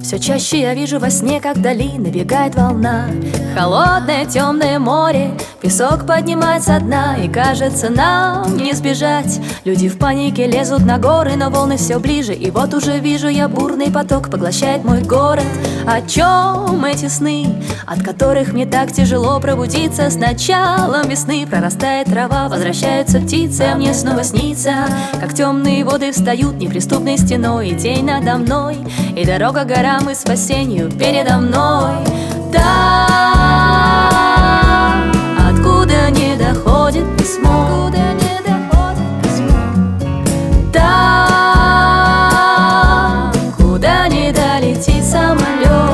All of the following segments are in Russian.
Все чаще я вижу во сне, как вдали набегает волна. Холодное темное море, песок поднимает со дна. И кажется, нам не сбежать. Люди в панике лезут на горы, но волны все ближе. И вот уже вижу я, бурный поток поглощает мой город. О чем эти сны, от которых мне так тяжело пробудиться? С началом весны прорастает трава, возвращаются птицы, а мне снова снится, как темные воды встают неприступной стеной. И день надо мной, и дорога к горам и спасению передо мной. Там, откуда не доходит письмо, там, куда не долетит самолет.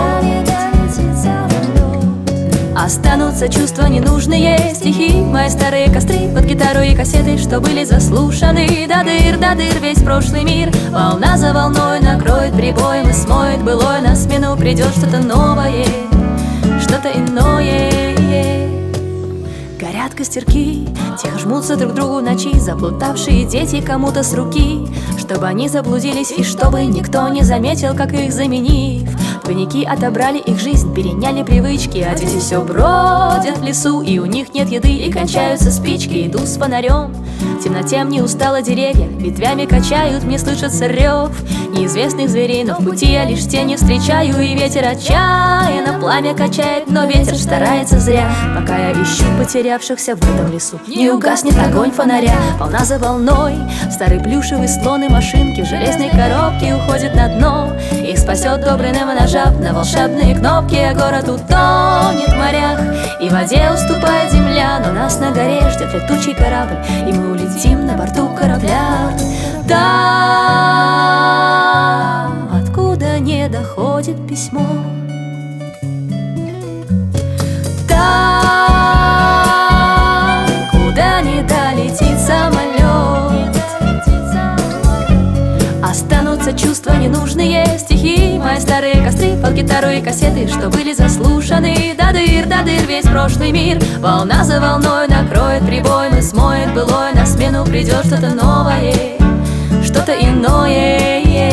Останутся чувства ненужные, стихи, мои старые костры под гитару и кассеты, что были заслушаны до дыр весь прошлый мир. Волна за волной накроет прибоем и смоет былое. На смену придет что-то новое, что-то иное. Горят костерки, тихо жмутся друг к другу ночи, заплутавшие дети кому-то с руки, чтобы они заблудились и чтобы никто не заметил, как их заменив. Двойники отобрали их жизнь, переняли привычки, а дети все бродят в лесу, и у них нет еды, и кончаются спички. Иду с фонарем, в темноте мне устало деревья ветвями качают, мне слышится рев неизвестных зверей, но в пути я лишь тени встречаю, и ветер отчаянно пламя качает, но ветер старается зря. Пока я ищу потерявшихся в этом лесу, не угаснет огонь фонаря. Волна за волной, старый плюшевый слон и машинки в железной коробке уходят на дно. Их спасет добрый Немо, нажав на волшебные кнопки, а город утонет в морях, и в воде уступает земля. Но нас на горе ждет летучий корабль, и мы улетим на борту корабля. Там, откуда не доходит письмо, там, куда не долетит самолет. Останутся чувства ненужные, стихи, мои старые костры под гитару и кассеты, что были заслушаны до дыр весь прошлый мир. Волна за волной накроет прибоем и смоет былое. На смену придет что-то новое, что-то иное.